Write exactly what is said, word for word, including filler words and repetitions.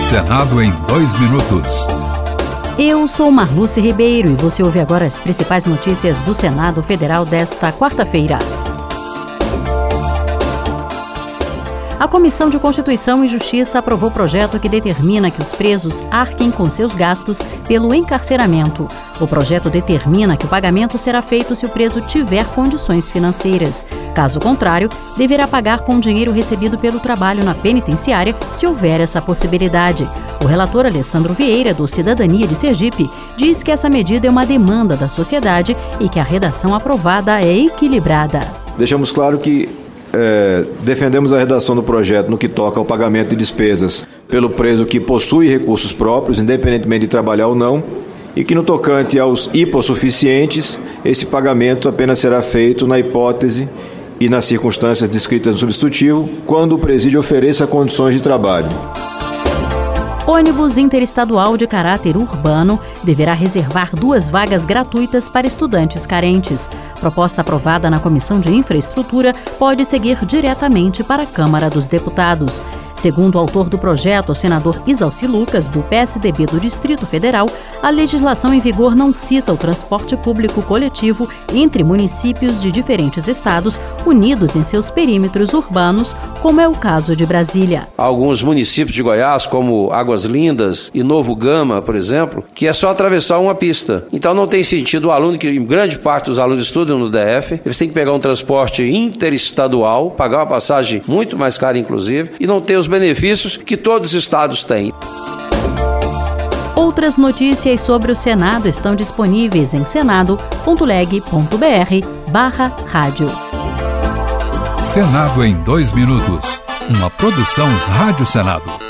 Senado em dois minutos. Eu sou Marluce Ribeiro e você ouve agora as principais notícias do Senado Federal desta quarta-feira. A Comissão de Constituição e Justiça aprovou projeto que determina que os presos arquem com seus gastos pelo encarceramento. O projeto determina que o pagamento será feito se o preso tiver condições financeiras. Caso contrário, deverá pagar com dinheiro recebido pelo trabalho na penitenciária, se houver essa possibilidade. O relator Alessandro Vieira, do Cidadania de Sergipe, diz que essa medida é uma demanda da sociedade e que a redação aprovada é equilibrada. Deixamos claro que É, defendemos a redação do projeto no que toca ao pagamento de despesas pelo preso que possui recursos próprios, independentemente de trabalhar ou não, e que no tocante aos hipossuficientes, esse pagamento apenas será feito na hipótese e nas circunstâncias descritas no substitutivo, quando o presídio ofereça condições de trabalho. Ônibus interestadual de caráter urbano deverá reservar duas vagas gratuitas para estudantes carentes. Proposta aprovada na Comissão de Infraestrutura pode seguir diretamente para a Câmara dos Deputados. Segundo o autor do projeto, o senador Isalci Lucas, do P S D B do Distrito Federal, a legislação em vigor não cita o transporte público coletivo entre municípios de diferentes estados unidos em seus perímetros urbanos, como é o caso de Brasília. Alguns municípios de Goiás, como Águas Lindas e Novo Gama, por exemplo, que é só atravessar uma pista. Então não tem sentido o aluno, que em grande parte dos alunos estudam no D F, eles têm que pegar um transporte interestadual, pagar uma passagem muito mais cara inclusive, e não ter os benefícios que todos os estados têm. Outras notícias sobre o Senado estão disponíveis em senado ponto leg ponto br barra rádio. Senado em dois minutos. Uma produção Rádio Senado.